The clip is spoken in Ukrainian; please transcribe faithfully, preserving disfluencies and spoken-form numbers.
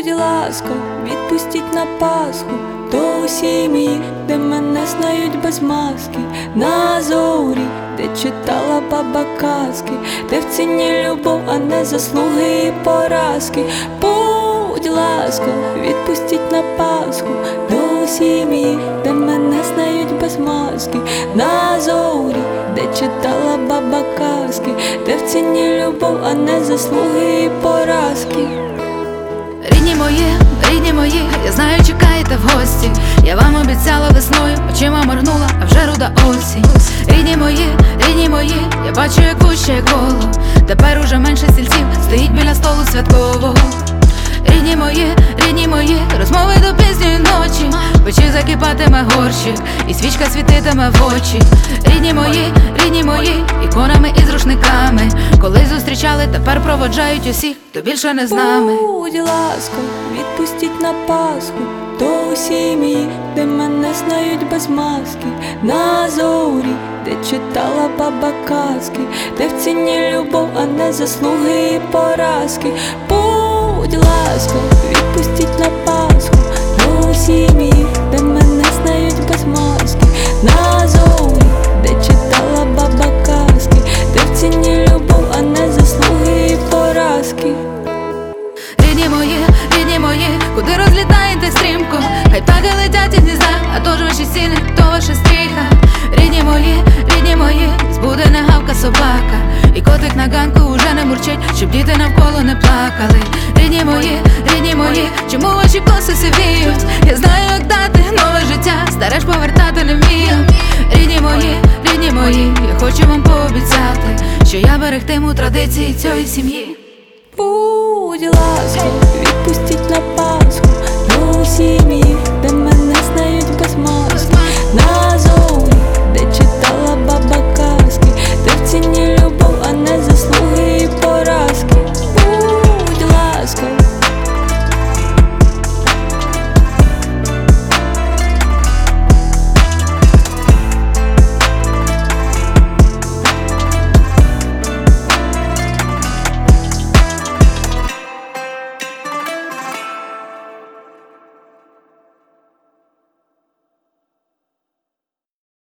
Будь ласка, відпустіть на Пасху до сім'ї, де мене знають без маски, на зорі, де читала баба казки, де в ціні любов, а не заслуги і поразки. Будь ласка, відпустіть на Пасху до сім'ї, де мене знають без маски, на зорі, де читала баба казки, де в ціні любов, а не заслуги і поразки. Рідні мої, рідні мої, я знаю, чекаєте в гості. Я вам обіцяла весною, очима моргнула, а вже руда осінь. Рідні мої, рідні мої, я бачу, як гуще коло. Тепер уже менше стільців стоїть біля столу святкового. Рідні мої, рідні мої, розмови до пізньої ночі. Печі закипатиме горщик, і свічка світитиме в очі. Рідні мої, рідні мої, іконами і з рушниками. Колись зустрічали, тепер проводжають усіх, хто більше не з нами. Будь ласка, відпустіть на Пасху до сім'ї, де мене знають без маски, на зорі, де читала баба казки, де в ціні любов, а не заслуги і поразки. Будь ласка, відпустіть на Пасху до сім'ї, де мене знають без маски, на зорі, де читала баба казки, де в ціні любов, а не заслуги і поразки. Рідні мої, рідні мої, куди розлітаєте стрімко? Хай птахи летять із гнізда, а то ж ваші стіни, то ваша стріха. Рідні мої, рідні мої, збуде не гавка собака, і котик на ганку уже не мурчить, щоб діти навколо не плакали. Рідні мої, рідні мої, чому ваші коси сивіють? Я знаю, як дати нове життя, старе ж повертати не вмію. Рідні мої, рідні мої, я хочу вам пообіцяти, що я берегтиму традиції цієї сім'ї. Будь ласка, відпустіть на Пасху до сім'ї,